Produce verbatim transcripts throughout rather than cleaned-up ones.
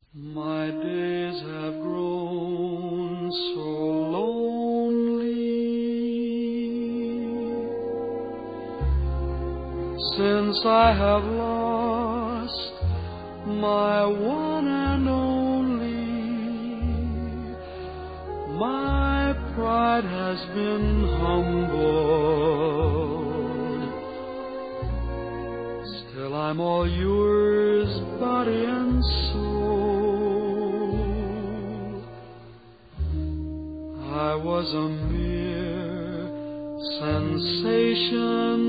My days have grown so lonely since I have lost my one and only. My pride has been humbled, still I'm all yours, body and soul. I was a mere sensation,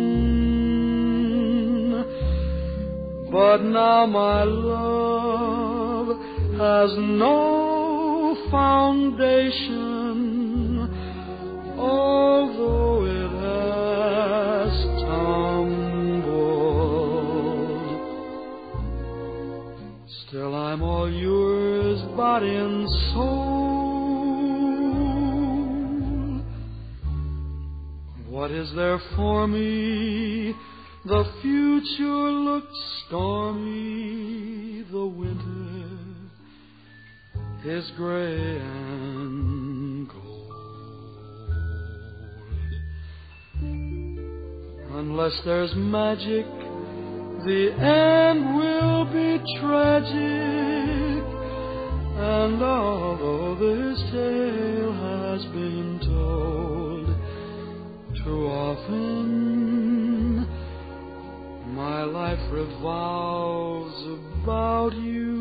but now my love has no foundation, although it has tumbled. Still I'm all yours, body and soul. What is there for me? The future looked stormy. The winter is gray and cold. Unless there's magic, the end will be tragic. And although this tale has been told too often, my life revolves about you.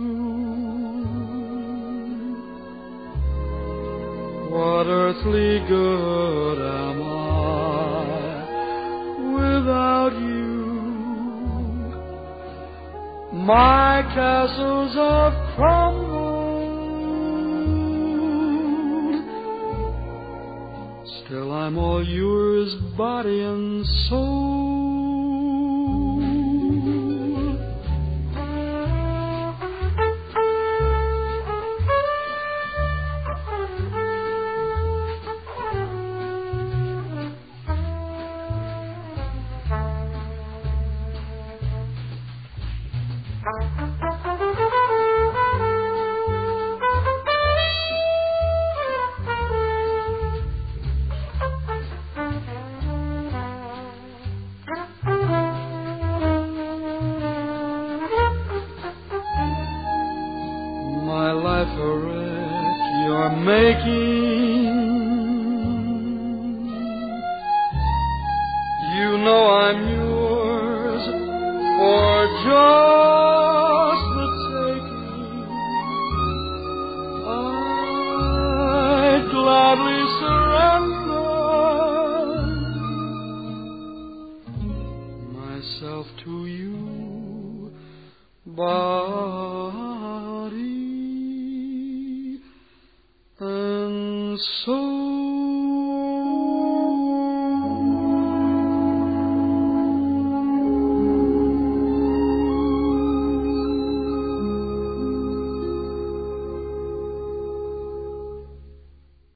What earthly good am I without you? My castles have crumbled, still I'm all yours, body and soul. My life a wreck you're making. You know I'm yours for just the taking. I'd gladly surrender myself to you, body and soul.